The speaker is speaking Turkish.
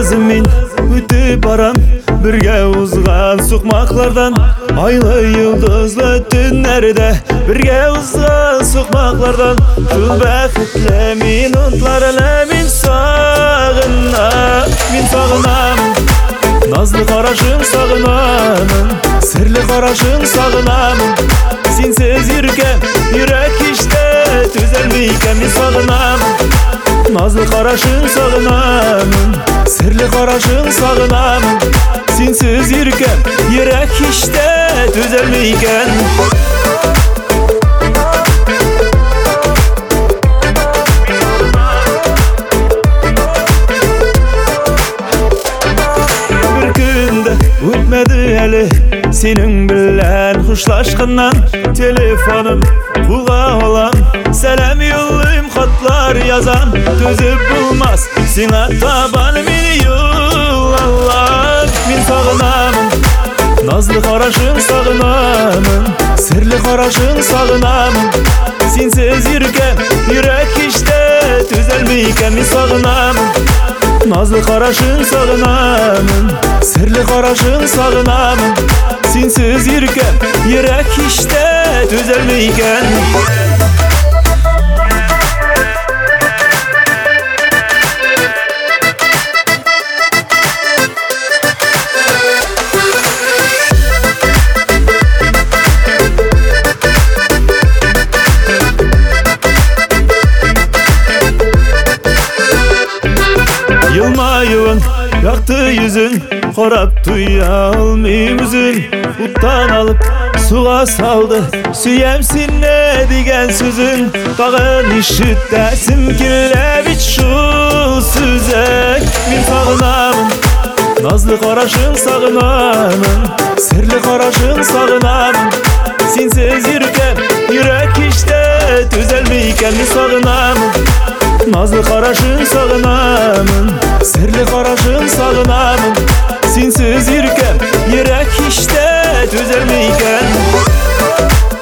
min ötüp baram, birge uzgan sokmaklardan. Aylı yıldızlı tünlerde birge uzgan sokmaklardan. Şu bəxtli minutlarla min sağınam. Nazlı qarашың sağınamın, sirli qarашың sağınamın. Sensiz yürgem yürek işte düzelmeyken min sağınamın. Nazlı qarашың sağınamın, sirli qarашың sağınamın. Sensiz yürgem yürek işte düzelmeyken. Ötmedi eli senin bilen huşlaşkından. Telefonum buğa olan, selam yollayım xatlar yazan. Tözüp bulmaz sina taban meni yollallar. Min sağınamın, nazlı qarашың sağınamın, sirli qarашың sağınamın. Sensiz yürgem yürek işte düzelmeyken min sağınamın. Nazlı qarашың sağınamın, sirli qarашың sağınamın. Sensiz yürgem yürek işte düzelmeyken. Yılmayın yaktı yüzün, korap duya almayım üzün. Uttan alıp suğa saldı, süyemsin ne digen sözün. Dağın işittesim kirlep iç şu süzek. Min sağınamın, nazlı qarашың sağınamın, sirli qarашың sağınamın. Sensiz yürgem yürek işte düzelmeyken min sağınamın. Nazlı qarашың sağınamın, sirli qarашың sağınamın. Sensiz yürgem yürek işte düzelmeyken.